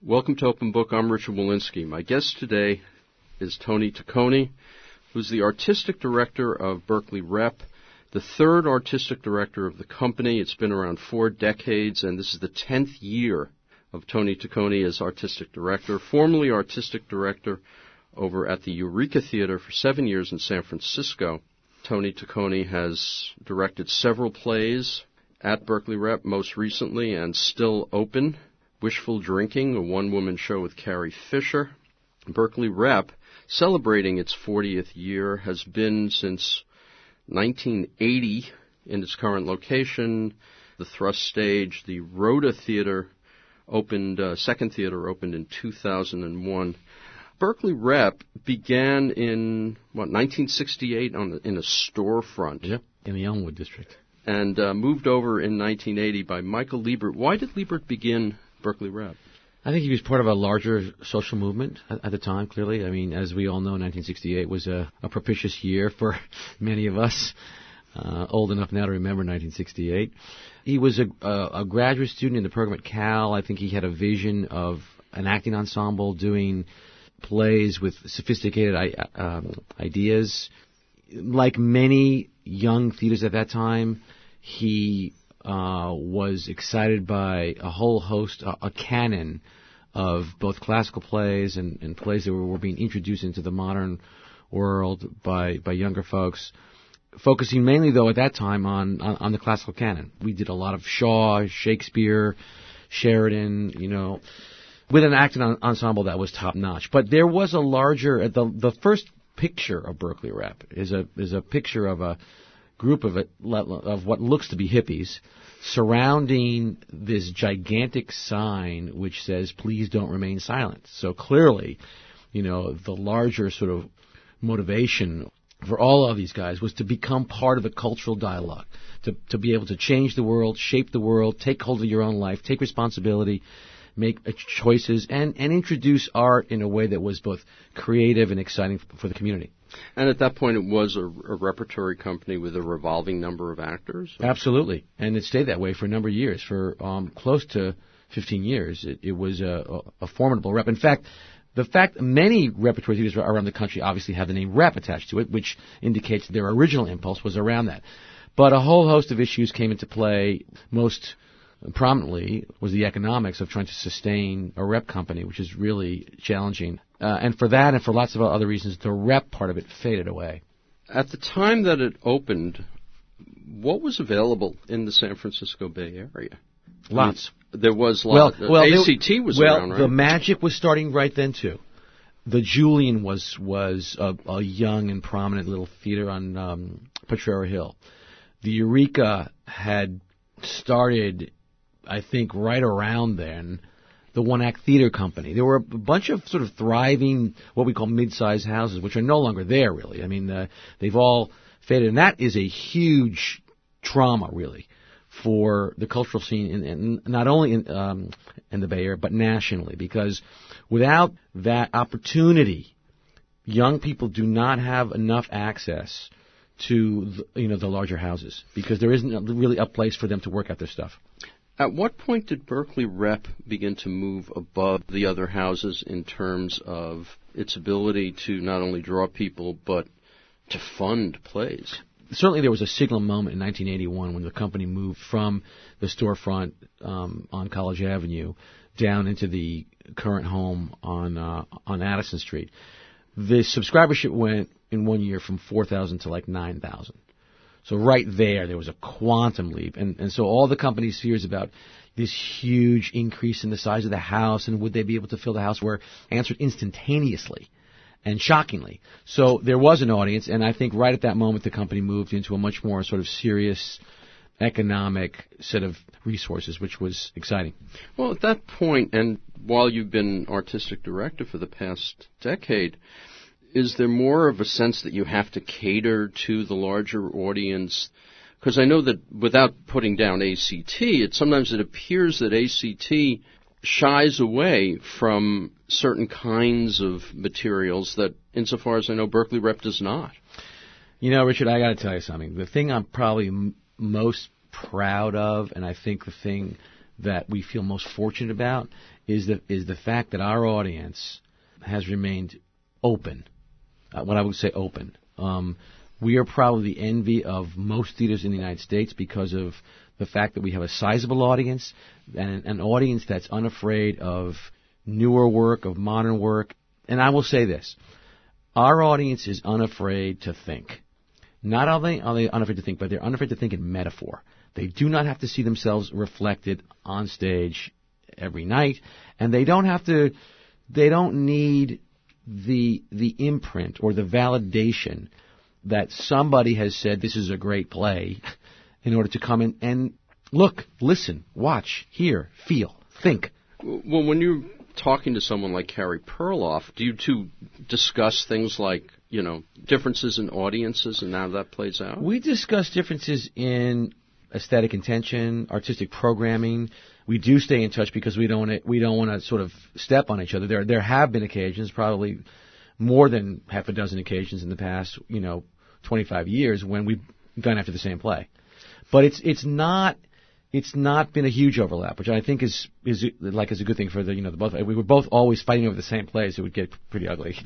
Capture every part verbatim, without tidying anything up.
Welcome to Open Book. I'm Richard Walensky. My guest today is Tony Taccone, who's the artistic director of Berkeley Rep, the third artistic director of the company. It's been around four decades, and this is the tenth year of Tony Taccone as artistic director, formerly artistic director over at the Eureka Theater for seven years in San Francisco. Tony Taccone has directed several plays at Berkeley Rep, most recently, and still open. Wishful Drinking, a one-woman show with Carrie Fisher. Berkeley Rep, celebrating its fortieth year, has been since nineteen eighty in its current location. The Thrust Stage, the Rhoda Theater, opened, uh, second theater opened in two thousand one. Berkeley Rep began in, what, nineteen sixty-eight on the, in a storefront. Yep, in the Elmwood district. And uh, moved over in nineteen eighty by Michael Liebert. Why did Liebert begin Berkeley Rep? I think he was part of a larger social movement at, at the time, clearly. I mean, as we all know, nineteen sixty-eight was a, a propitious year for many of us, uh, old enough now to remember nineteen sixty-eight. He was a, a, a graduate student in the program at Cal. I think he had a vision of an acting ensemble doing plays with sophisticated um, ideas. Like many young theaters at that time, he uh, was excited by a whole host, a, a canon of both classical plays and, and plays that were, were being introduced into the modern world by, by younger folks, focusing mainly, though, at that time on, on, on the classical canon. We did a lot of Shaw, Shakespeare, Sheridan, you know, with an acting ensemble that was top-notch. But there was a larger, the the first picture of Berkeley Rep is a is a picture of a group of it, of what looks to be hippies surrounding this gigantic sign which says, "Please don't remain silent." So clearly, you know, the larger sort of motivation for all of these guys was to become part of the cultural dialogue, to to be able to change the world, shape the world, take hold of your own life, take responsibility, make choices, and, and introduce art in a way that was both creative and exciting for the community. And at that point, it was a, a repertory company with a revolving number of actors? Absolutely. And it stayed that way for a number of years. For um, close to fifteen years, it, it was a, a, a formidable rep. In fact, the fact many repertory theaters around the country obviously have the name Rep attached to it, which indicates their original impulse was around that. But a whole host of issues came into play. Most prominently was the economics of trying to sustain a rep company, which is really challenging. Uh, and for that and for lots of other reasons, the rep part of it faded away. At the time that it opened, what was available in the San Francisco Bay Area? Lots. I mean, there was lots. Well, well, A C T was well, around, right? The Magic was starting right then, too. The Julian was was a, a young and prominent little theater on um, Potrero Hill. The Eureka had started, I think, right around then, the One Act Theater Company. There were a bunch of sort of thriving, what we call mid-sized houses, which are no longer there, really. I mean, uh, they've all faded, and that is a huge trauma, really, for the cultural scene, in, in, not only in, um, in the Bay Area, but nationally, because without that opportunity, young people do not have enough access to the, you know, the larger houses, because there isn't really a place for them to work out their stuff. At what point did Berkeley Rep begin to move above the other houses in terms of its ability to not only draw people, but to fund plays? Certainly there was a signal moment in nineteen eighty-one when the company moved from the storefront um, on College Avenue down into the current home on uh, on Addison Street. The subscribership went in one year from four thousand to like nine thousand. So right there, there was a quantum leap. And, and so all the company's fears about this huge increase in the size of the house and would they be able to fill the house were answered instantaneously and shockingly. So there was an audience, and I think right at that moment the company moved into a much more sort of serious economic set of resources, which was exciting. Well, at that point, and while you've been artistic director for the past decade, is there more of a sense that you have to cater to the larger audience? Because I know that without putting down A C T, it sometimes it appears that A C T shies away from certain kinds of materials that, insofar as I know, Berkeley Rep does not. You know, Richard, I got to tell you something. The thing I'm probably m- most proud of, and I think the thing that we feel most fortunate about is the is the fact that our audience has remained open. Uh, what I would say open. Um, we are probably the envy of most theaters in the United States because of the fact that we have a sizable audience and an audience that's unafraid of newer work, of modern work. And I will say this. Our audience is unafraid to think. Not only are they unafraid to think, but they're unafraid to think in metaphor. They do not have to see themselves reflected on stage every night, and they don't have to, they don't need the the imprint or the validation that somebody has said this is a great play in order to come in and look, listen, watch, hear, feel, think. Well, when you're talking to someone like Carey Perloff, do you two discuss things like, you know, differences in audiences and how that plays out? We discuss differences in aesthetic intention, artistic programming. We do stay in touch because we don't we don't want to sort of step on each other. There there have been occasions, probably more than half a dozen occasions in the past, you know, twenty-five years when we've gone after the same play. But it's it's not it's not been a huge overlap, which I think is is like is a good thing for the you know the both. We were both always fighting over the same plays. It would get pretty ugly,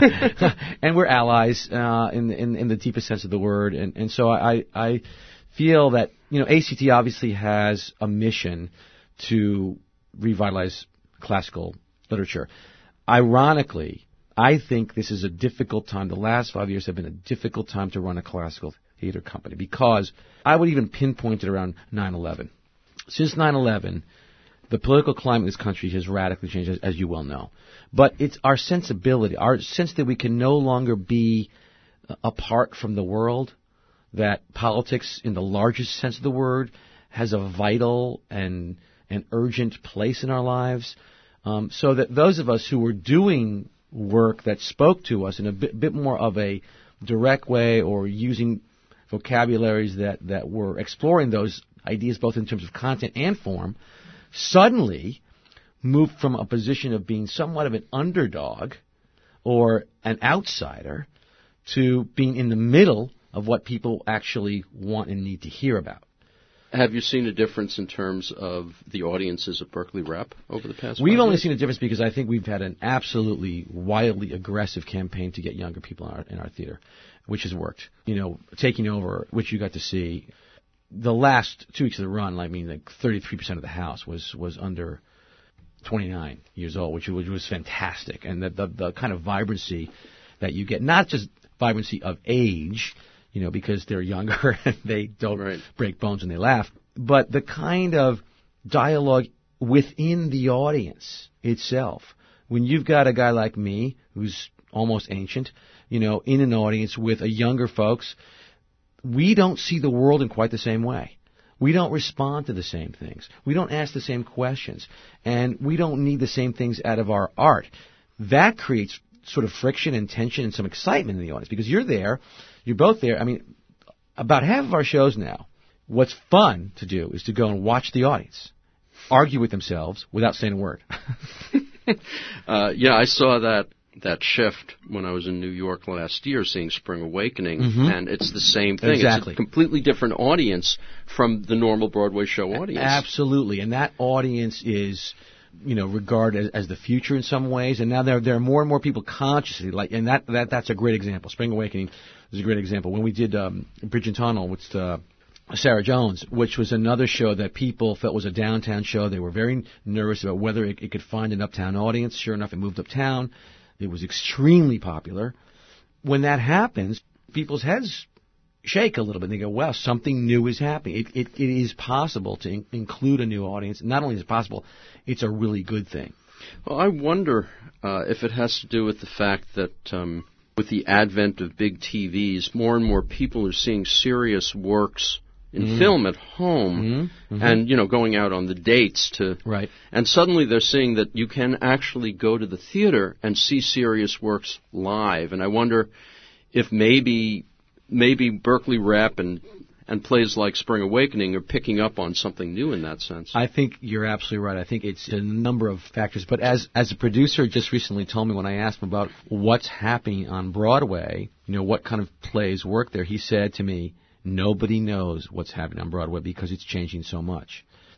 and we're allies uh, in, in in the deepest sense of the word. And and so I I feel that you know A C T obviously has a mission to revitalize classical literature. Ironically, I think this is a difficult time. The last five years have been a difficult time to run a classical theater company because I would even pinpoint it around nine eleven. Since nine eleven, the political climate in this country has radically changed, as, as you well know. But it's our sensibility, our sense that we can no longer be apart from the world, that politics, in the largest sense of the word, has a vital and an urgent place in our lives, um, so that those of us who were doing work that spoke to us in a bit, bit more of a direct way or using vocabularies that, that were exploring those ideas both in terms of content and form, suddenly moved from a position of being somewhat of an underdog or an outsider to being in the middle of what people actually want and need to hear about. Have you seen a difference in terms of the audiences at Berkeley Rep over the past We've only years? seen a difference because I think we've had an absolutely wildly aggressive campaign to get younger people in our, in our theater, which has worked. You know, taking over, which you got to see. The last two weeks of the run, I mean, like thirty-three percent of the house was, was under twenty-nine years old, which, which was fantastic. And the, the, the kind of vibrancy that you get, not just vibrancy of age, you know, because they're younger and they don't right. break bones when they laugh. But the kind of dialogue within the audience itself. When you've got a guy like me, who's almost ancient, you know, in an audience with a younger folks, we don't see the world in quite the same way. We don't respond to the same things. We don't ask the same questions. And we don't need the same things out of our art. That creates sort of friction and tension and some excitement in the audience because you're there. You're both there. I mean, about half of our shows now, what's fun to do is to go and watch the audience argue with themselves without saying a word. uh, yeah, I saw that that shift when I was in New York last year, seeing Spring Awakening, mm-hmm. and it's the same thing. Exactly. It's a completely different audience from the normal Broadway show audience. Absolutely, and that audience is, you know, regarded as, as the future in some ways, and now there there are more and more people consciously like, and that, that that's a great example. Spring Awakening is a great example. When we did um, Bridge and Tunnel with uh, Sarah Jones, which was another show that people felt was a downtown show, they were very nervous about whether it, it could find an uptown audience. Sure enough, it moved uptown. It was extremely popular. When that happens, people's heads shake a little bit. They go, "Wow, something new is happening." It, it, it is possible to in- include a new audience. Not only is it possible, it's a really good thing. Well, I wonder uh, if it has to do with the fact that um, with the advent of big T Vs, more and more people are seeing serious works in mm-hmm. film at home, mm-hmm. Mm-hmm. and you know, going out on the dates to, right. and suddenly they're seeing that you can actually go to the theater and see serious works live. And I wonder if maybe maybe Berkeley Rep and and plays like Spring Awakening are picking up on something new in that sense. I think you're absolutely right. I think it's a number of factors. But as as a producer just recently told me when I asked him about what's happening on Broadway, you know, what kind of plays work there, he said to me, nobody knows what's happening on Broadway because it's changing so much.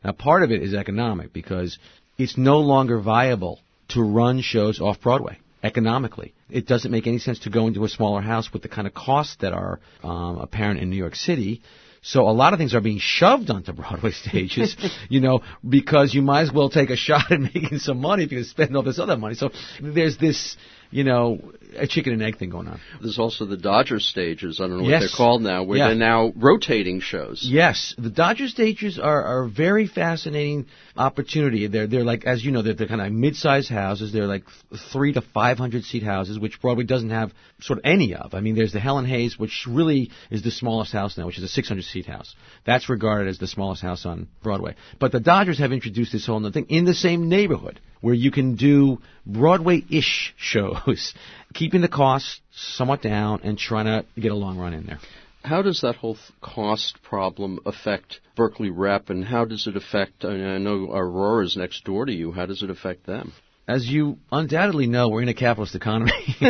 Now, part of it is economic because it's no longer viable to run shows off-Broadway economically. It doesn't make any sense to go into a smaller house with the kind of costs that are um, apparent in New York City. So a lot of things are being shoved onto Broadway stages, you know, because you might as well take a shot at making some money if you spend all this other money. So there's this, you know, a chicken and egg thing going on. There's also the Dodger stages, I don't know yes. what they're called now, where yeah. they're now rotating shows. Yes, the Dodger stages are, are a very fascinating opportunity. They're they're like, as you know, they're, they're kind of mid-sized houses. They're like three to five hundred seat houses, which Broadway doesn't have sort of any of. I mean, there's the Helen Hayes, which really is the smallest house now, which is a six hundred seat house. That's regarded as the smallest house on Broadway. But the Dodgers have introduced this whole other thing in the same neighborhood where you can do Broadway-ish shows, keeping the costs somewhat down and trying to get a long run in there. How does that whole th- cost problem affect Berkeley Rep, and how does it affect, I, mean, I know Aurora's next door to you, how does it affect them? As you undoubtedly know, we're in a capitalist economy.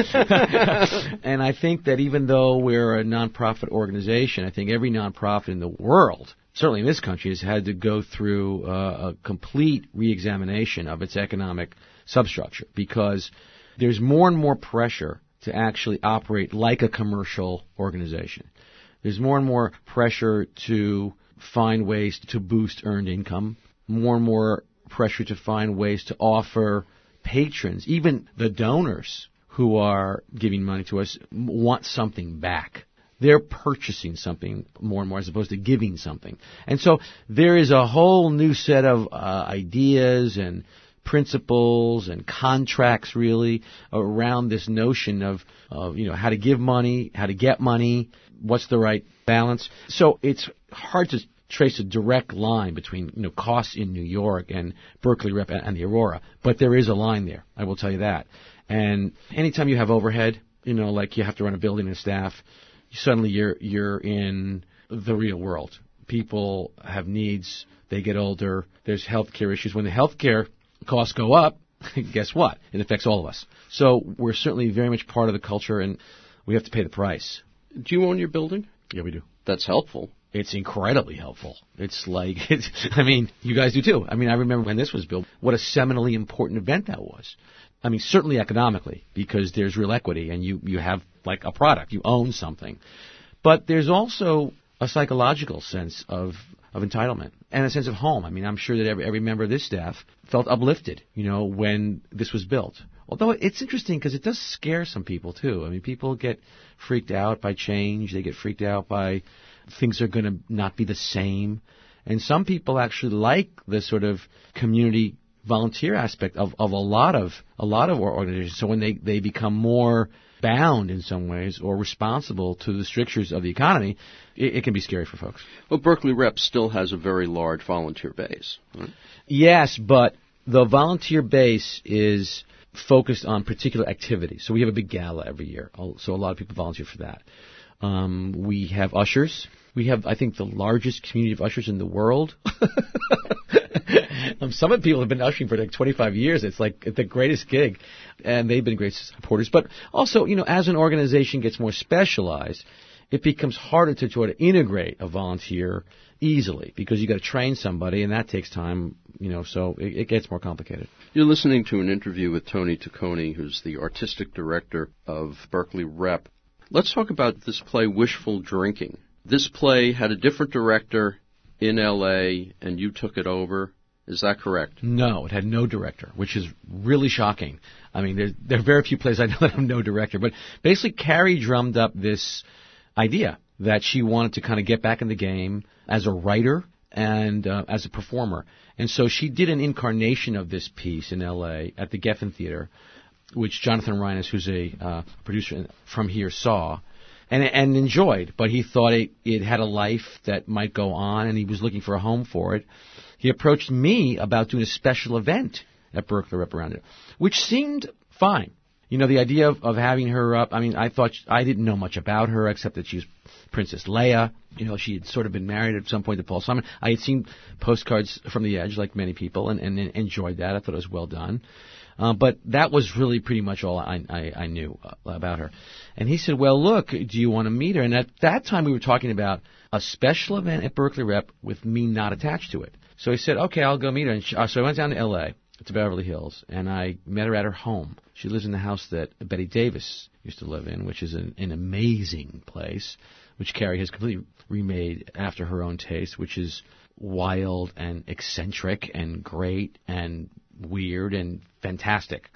And I think that even though we're a nonprofit organization, I think every nonprofit in the world, certainly in this country, has had to go through uh, a complete reexamination of its economic substructure because there's more and more pressure to actually operate like a commercial organization. There's more and more pressure to find ways to boost earned income, more and more pressure to find ways to offer patrons, even the donors who are giving money to us, want something back. They're purchasing something more and more as opposed to giving something. And so there is a whole new set of uh, ideas and principles and contracts really around this notion of, of, you know, how to give money, how to get money, what's the right balance. So it's hard to trace a direct line between, you know, costs in New York and Berkeley Rep and the Aurora, but there is a line there, I will tell you that. And anytime you have overhead, you know, like you have to run a building and staff, suddenly you're you're in the real world. People have needs, they get older, there's healthcare issues. When the healthcare costs go up, guess what? It affects all of us. So we're certainly very much part of the culture, and we have to pay the price. Do you own your building? Yeah, we do. That's helpful. It's incredibly helpful. It's like, it's, I mean, you guys do too. I mean, I remember when this was built, what a seminally important event that was. I mean, certainly economically, because there's real equity and you, you have like a product, you own something. But there's also a psychological sense of, of entitlement and a sense of home. I mean, I'm sure that every, every member of this staff felt uplifted, you know, when this was built. Although it's interesting because it does scare some people too. I mean, people get freaked out by change. They get freaked out by things are going to not be the same. And some people actually like the sort of community volunteer aspect of, of a lot of a lot of organizations. So when they, they become more bound in some ways or responsible to the strictures of the economy, it, it can be scary for folks. Well, Berkeley Rep still has a very large volunteer base, right? Yes, but the volunteer base is focused on particular activities. So we have a big gala every year. So a lot of people volunteer for that. Um, we have ushers. We have, I think, the largest community of ushers in the world. um, some of the people have been ushering for like twenty-five years. It's like the greatest gig, and they've been great supporters. But also, you know, as an organization gets more specialized, it becomes harder to try to integrate a volunteer easily because you got to train somebody, and that takes time. You know, so it, it gets more complicated. You're listening to an interview with Tony Taccone, who's the artistic director of Berkeley Rep. Let's talk about this play, Wishful Drinking. This play had a different director in L A, and you took it over. Is that correct? No, it had no director, which is really shocking. I mean, there, there are very few plays I know that have no director. But basically, Carrie drummed up this idea that she wanted to kind of get back in the game as a writer and uh, as a performer. And so she did an incarnation of this piece in L A at the Geffen Theater, which Jonathan Reines, who's a uh, producer from here, saw and, and enjoyed. But he thought it, it had a life that might go on, and he was looking for a home for it. He approached me about doing a special event at Berkeley Rep around it, which seemed fine. You know, the idea of, of having her up, I mean, I thought, she, I didn't know much about her except that she was Princess Leia. You know, she had sort of been married at some point to Paul Simon. I had seen postcards from the Edge, like many people, and, and enjoyed that. I thought it was well done. Uh, but that was really pretty much all I, I, I knew uh, about her. And he said, well, look, do you want to meet her? And at that time we were talking about a special event at Berkeley Rep with me not attached to it. So he said, okay, I'll go meet her. And she, uh, so I went down to L A, to Beverly Hills, and I met her at her home. She lives in the house that Betty Davis used to live in, which is an, an amazing place, which Carrie has completely remade after her own taste, which is wild and eccentric and great and weird and fantastic.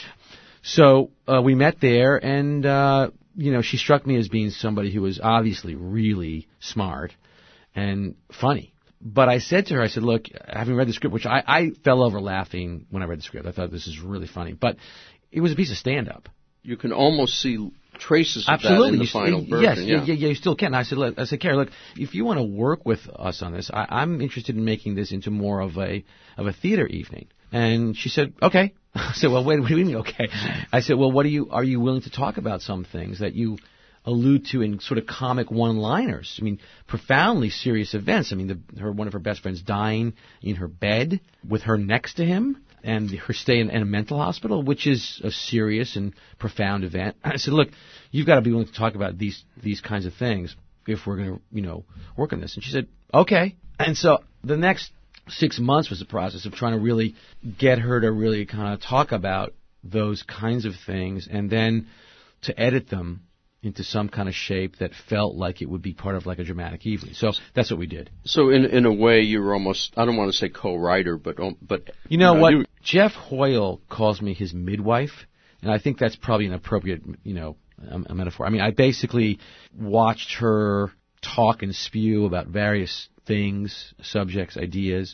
So uh, we met there, and, uh, you know, she struck me as being somebody who was obviously really smart and funny. But I said to her, I said, look, having read the script, which I, I fell over laughing when I read the script. I thought this is really funny. But it was a piece of stand-up. You can almost see traces of Absolutely. that in the you, final yes, version. Yeah, yeah, yeah, you still can. I said, look, I said, Carrie, look, if you want to work with us on this, I, I'm interested in making this into more of a of a theater evening. And she said, okay. I said, well, wait, what do you mean, okay? I said, well, what are you, are you willing to talk about some things that you allude to in sort of comic one-liners? I mean, profoundly serious events. I mean, the, her one of her best friends dying in her bed with her next to him, and her stay in, in a mental hospital, which is a serious and profound event. I said, look, you've got to be willing to talk about these these kinds of things if we're going to, you know, work on this. And she said, okay. And so the next six months was the process of trying to really get her to really kind of talk about those kinds of things, and then to edit them into some kind of shape that felt like it would be part of like a dramatic evening. So that's what we did. So in in a way, you were almost, I don't want to say co-writer, but um, but you know, you know what? You, Jeff Hoyle calls me his midwife, and I think that's probably an appropriate, you know, a, a metaphor. I mean, I basically watched her talk and spew about various things, subjects, ideas,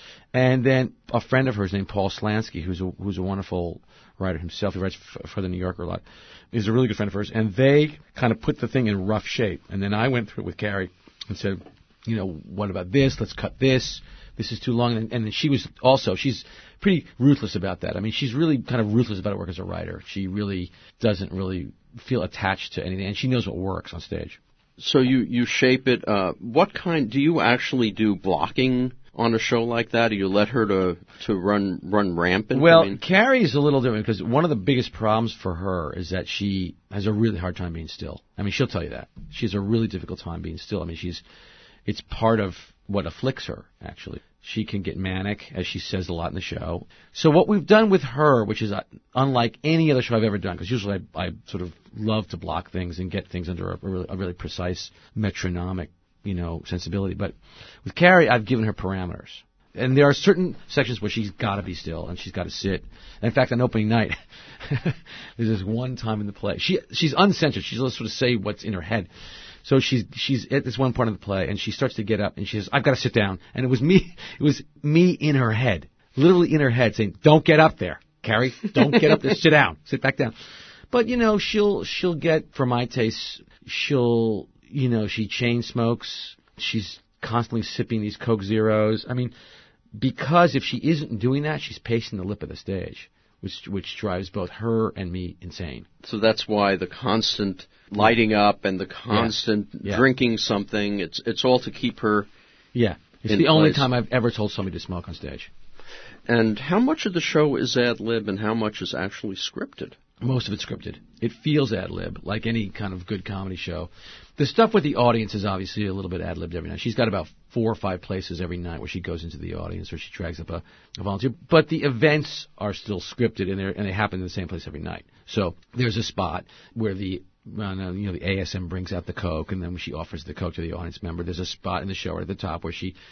and then a friend of hers named Paul Slansky, who's a, who's a wonderful writer himself. He writes f- for the New Yorker a lot. He's a really good friend of hers, and they kind of put the thing in rough shape. And then I went through it with Carrie and said, you know, what about this? Let's cut this. This is too long. And, and then she was also, she's pretty ruthless about that. I mean, she's really kind of ruthless about her work as a writer. She really doesn't really feel attached to anything, and she knows what works on stage. So you, you shape it. Uh, what kind, do you actually do blocking on a show like that? Do you let her to, to run run rampant? Well, I mean, Carrie's a little different because one of the biggest problems for her is that she has a really hard time being still. I mean, she'll tell you that. She has a really difficult time being still. I mean, she's it's part of what afflicts her, actually. She can get manic, as she says a lot in the show. So what we've done with her, which is unlike any other show I've ever done, because usually I, I sort of love to block things and get things under a, a, really, a really precise metronomic, you know, sensibility. But with Carrie, I've given her parameters. And there are certain sections where she's got to be still and she's got to sit. And in fact, on opening night, there's this one time in the play. She She's uncensored. She's just sort of say what's in her head. So she's she's at this one part of the play, and she starts to get up, and she says, I've got to sit down. And it was me, it was me in her head, literally in her head saying, don't get up there, Carrie. Don't get up there. Sit down. Sit back down. But, you know, she'll she'll get, for my taste, she'll, you know, she chain smokes. She's constantly sipping these Coke Zeros. I mean, because if she isn't doing that, she's pacing the lip of the stage, which which drives both her and me insane. So that's why the constant lighting up and the constant yeah. Yeah. drinking something, it's it's all to keep her Yeah. It's in the only place. time I've ever told somebody to smoke on stage. And how much of the show is ad-lib and how much is actually scripted? Most of it's scripted. It feels ad-lib, like any kind of good comedy show. The stuff with the audience is obviously a little bit ad-libbed every night. She's got about four or five places every night where she goes into the audience or she drags up a, a volunteer. But the events are still scripted, and, and they happen in the same place every night. So there's a spot where the uh, you know the A S M brings out the Coke, and then when she offers the Coke to the audience member, there's a spot in the show right at the top where she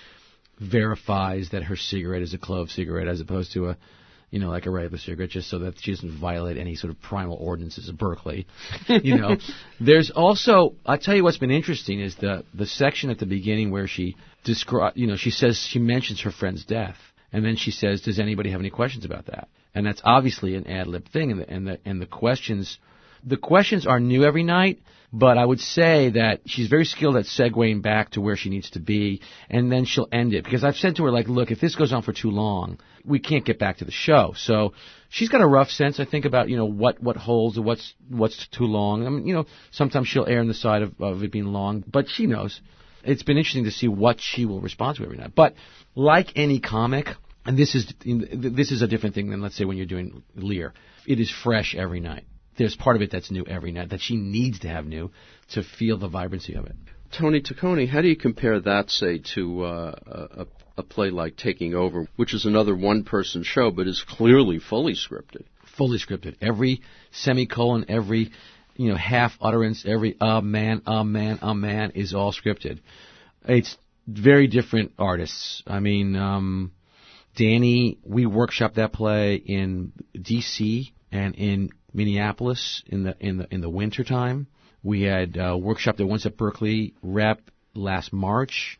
verifies that her cigarette is a clove cigarette as opposed to a you know, like a regular cigarette, just so that she doesn't violate any sort of primal ordinances of Berkeley. You know, there's also, I'll tell you what's been interesting is the the section at the beginning where she descri- you know, she says, she mentions her friend's death, and then she says, does anybody have any questions about that? And that's obviously an ad-lib thing, and the, and the, and the questions, the questions are new every night, but I would say that she's very skilled at segueing back to where she needs to be, and then she'll end it. Because I've said to her, like, look, if this goes on for too long, we can't get back to the show. So she's got a rough sense, I think, about, you know, what, what holds and what's what's too long. I mean, you know, sometimes she'll err on the side of, of it being long, but she knows. It's been interesting to see what she will respond to every night. But like any comic, and this is this is a different thing than, let's say, when you're doing Lear, it is fresh every night. There's part of it that's new every night, that she needs to have new to feel the vibrancy of it. Tony Taccone, how do you compare that, say, to uh, a, a play like Taking Over, which is another one-person show, but is clearly fully scripted. Fully scripted. Every semicolon, every you know half utterance, every uh man, uh man, uh man is all scripted. It's very different artists. I mean, um, Danny, we workshopped that play in D C and in Minneapolis in the in the in the winter time. We had uh, workshopped it once at Berkeley Rep last March.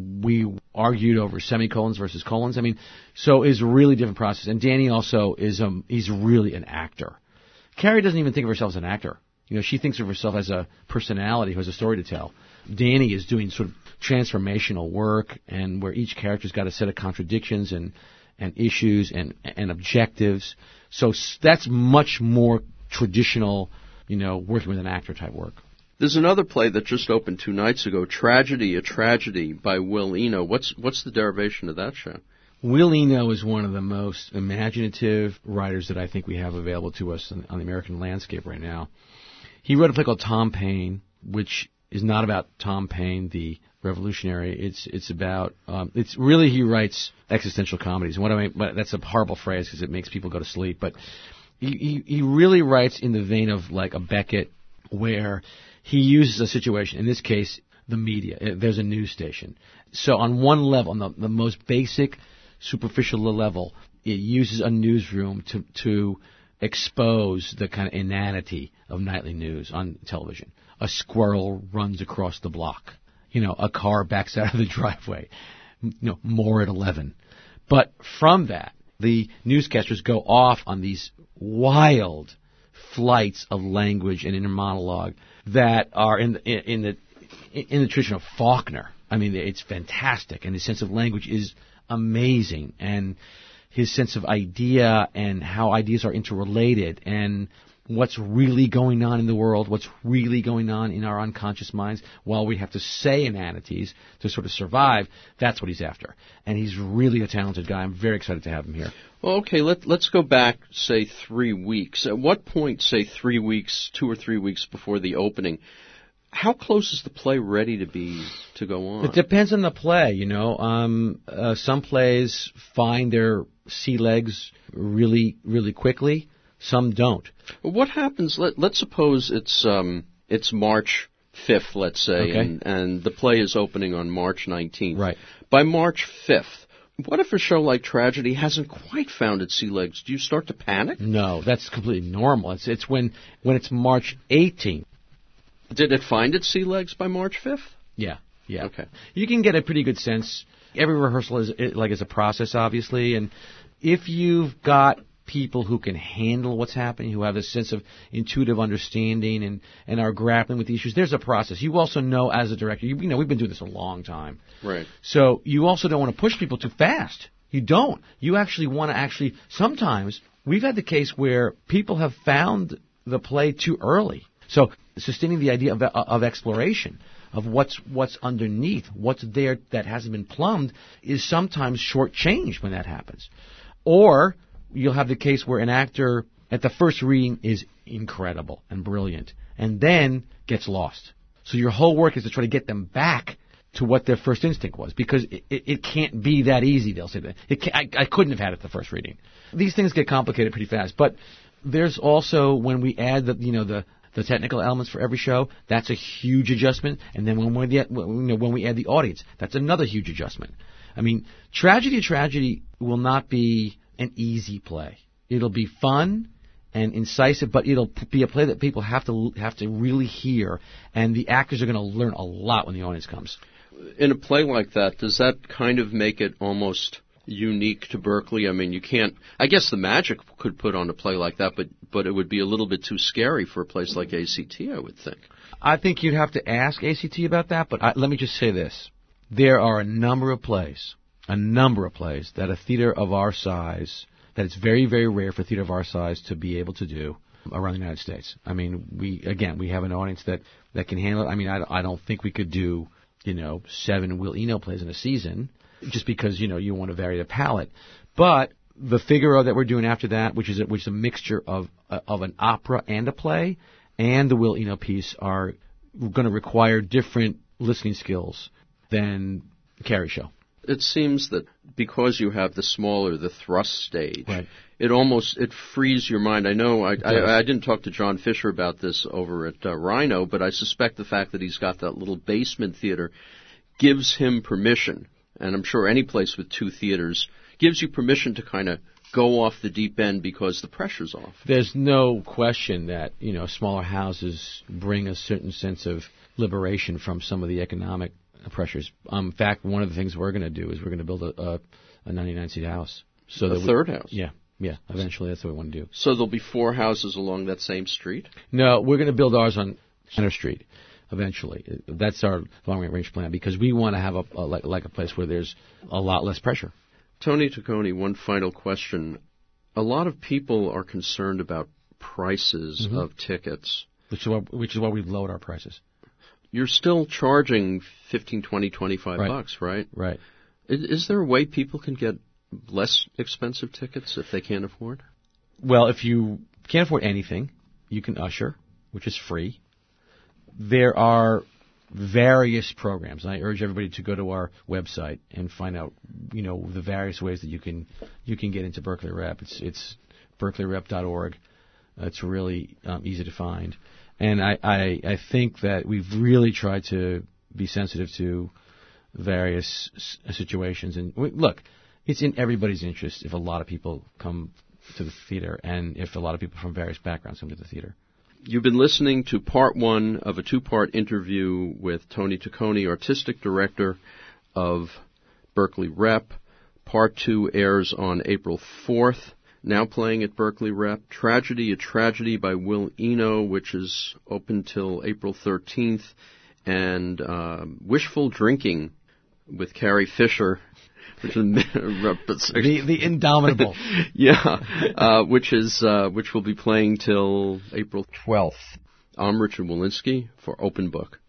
We argued over semicolons versus colons. I mean, so it's a really different process. And Danny also is um he's really an actor. Carrie doesn't even think of herself as an actor. You know, she thinks of herself as a personality who has a story to tell. Danny is doing sort of transformational work, and where each character's got a set of contradictions and and issues and and objectives. So that's much more traditional, you know, working with an actor type work. There's another play that just opened two nights ago, Tragedy, a Tragedy by Will Eno. What's what's the derivation of that show? Will Eno is one of the most imaginative writers that I think we have available to us on, on the American landscape right now. He wrote a play called Tom Paine, which is not about Tom Paine, the revolutionary. It's it's about um, it's really he writes existential comedies. And what I mean, but that's a horrible phrase because it makes people go to sleep. But he, he he really writes in the vein of like a Beckett, where he uses a situation. In this case, the media. There's a news station. So on one level, on the, the most basic, superficial level, it uses a newsroom to to expose the kind of inanity of nightly news on television. A squirrel runs across the block. You know, a car backs out of the driveway. You know, more at eleven. But from that, the newscasters go off on these wild flights of language and inner monologue that are in the, in the in the tradition of Faulkner. I mean, it's fantastic, and his sense of language is amazing, and his sense of idea and how ideas are interrelated, and what's really going on in the world, what's really going on in our unconscious minds, while we have to say inanities to sort of survive. That's what he's after, and he's really a talented guy. I'm very excited to have him here. Well, okay, let, let's go back, say, three weeks. At what point, say, three weeks, two or three weeks before the opening, how close is the play ready to be to go on? It depends on the play, you know. Um, uh, some plays find their sea legs really, really quickly. Some don't. Well, what happens? Let, let's suppose it's um, it's March fifth, let's say, okay. and, and the play is opening on March nineteenth. Right. By March fifth, what if a show like Tragedy hasn't quite found its sea legs? Do you start to panic? No, that's completely normal. It's it's when when it's March eighteenth. Did it find its sea legs by March fifth? Yeah, yeah. Okay. You can get a pretty good sense. Every rehearsal is it, like is a process, obviously, and if you've got people who can handle what's happening, who have a sense of intuitive understanding and, and are grappling with the issues, there's a process. You also know as a director, you, you know, we've been doing this a long time. Right. So you also don't want to push people too fast. You don't. You actually want to actually, sometimes we've had the case where people have found the play too early. So sustaining the idea of, of exploration, of what's what's underneath, what's there that hasn't been plumbed, is sometimes shortchanged when that happens. Or you'll have the case where an actor at the first reading is incredible and brilliant and then gets lost. So your whole work is to try to get them back to what their first instinct was, because it, it, it can't be that easy, they'll say that. It can't, I, I couldn't have had it the first reading. These things get complicated pretty fast. But there's also, when we add the, you know, the, the technical elements for every show, that's a huge adjustment. And then when, we're the, you know, when we add the audience, that's another huge adjustment. I mean, Tragedy, Tragedy will not be an easy play. It'll be fun and incisive, but it'll be a play that people have to have to really hear, and the actors are going to learn a lot when the audience comes. In a play like that, does that kind of make it almost unique to Berkeley? I mean, you can't. I guess the Magic could put on a play like that, but but it would be a little bit too scary for a place like A C T, I would think. I think you'd have to ask A C T about that, but I, let me just say this: there are a number of plays. A number of plays that a theater of our size, that it's very, very rare for a theater of our size to be able to do around the United States. I mean, we again, we have an audience that, that can handle it. I mean, I, I don't think we could do, you know, seven Will Eno plays in a season, just because, you know, you want to vary the palette. But the Figaro that we're doing after that, which is a, which is a mixture of uh, of an opera and a play, and the Will Eno piece, are going to require different listening skills than the Carrie show. It seems that because you have the smaller, the thrust stage, right. it almost, it frees your mind. I know, I, I, I didn't talk to John Fisher about this over at uh, Rhino, but I suspect the fact that he's got that little basement theater gives him permission, and I'm sure any place with two theaters gives you permission to kind of go off the deep end because the pressure's off. There's no question that, you know, smaller houses bring a certain sense of liberation from some of the economic pressures. Um, in fact, one of the things we're going to do is we're going to build a, a, a ninety-nine seat house. So a that third we, house? Yeah, yeah. Eventually, that's what we want to do. So there'll be four houses along that same street? No, we're going to build ours on Center Street eventually. That's our long-range plan because we want to have a, a like, like a place where there's a lot less pressure. Tony Taccone, one final question. A lot of people are concerned about prices mm-hmm. of tickets. Which is, why, which is why we've lowered our prices. You're still charging fifteen, twenty, twenty-five right. bucks, right? Right. Is, is there a way people can get less expensive tickets if they can't afford? Well, if you can't afford anything, you can usher, which is free. There are various programs, and I urge everybody to go to our website and find out, you know, the various ways that you can you can get into Berkeley Rep. It's it's berkeley rep dot org. Uh, it's really um, easy to find, and I, I I think that we've really tried to be sensitive to various s- situations. And we, look, it's in everybody's interest if a lot of people come to the theater, and if a lot of people from various backgrounds come to the theater. You've been listening to part one of a two-part interview with Tony Taccone, Artistic Director of Berkeley Rep. Part two airs on April fourth. Now playing at Berkeley Rep. Tragedy, a Tragedy by Will Eno, which is open till April thirteenth. And uh, Wishful Drinking with Carrie Fisher. Which is the, the Indomitable. yeah, uh, which is uh, which will be playing till April twelfth. I'm Richard Wolinsky for Open Book.